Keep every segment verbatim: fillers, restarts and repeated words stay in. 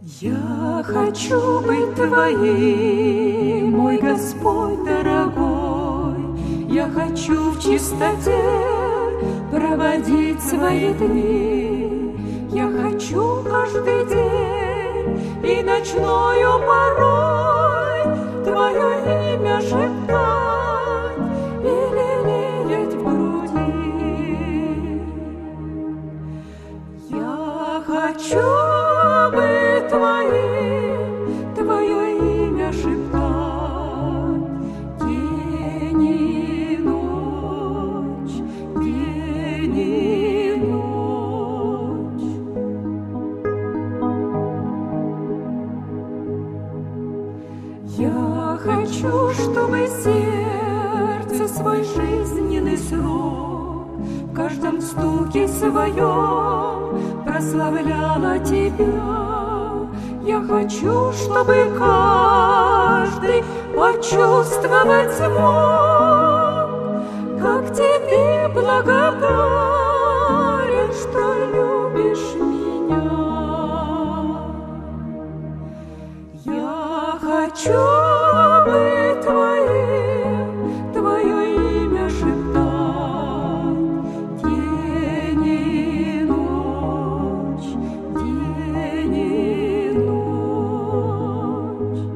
Я хочу быть Твоим, мой Господь дорогой. Я хочу в чистоте проводить свои дни. Я хочу каждый день и ночною порой Твое имя шептать и лелеять в груди. Я хочу быть Твоим, Твое имя шептать день и ночь, день и ночь. Я хочу, чтобы сердце свой жизненный срок в каждом стуке своем прославляло Тебя. Я хочу, чтобы каждый почувствовать мог, как Тебе благодарен, что любишь меня. Я хочу быть Твоим, Твое имя шептать день и ночь, день и ночь.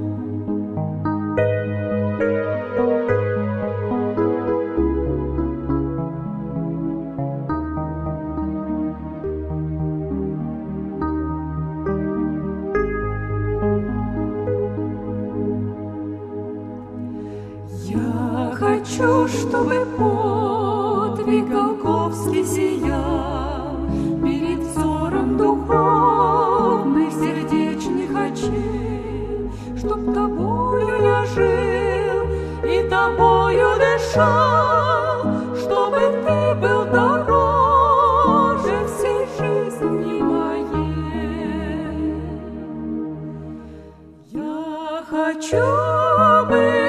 Я хочу, чтобы подвиг Голгофский сиял перед взором духовных сердечных очей, чтоб Тобою я жил и Тобою дышал, чтобы Ты был дороже всей жизни моей. Я хочу быть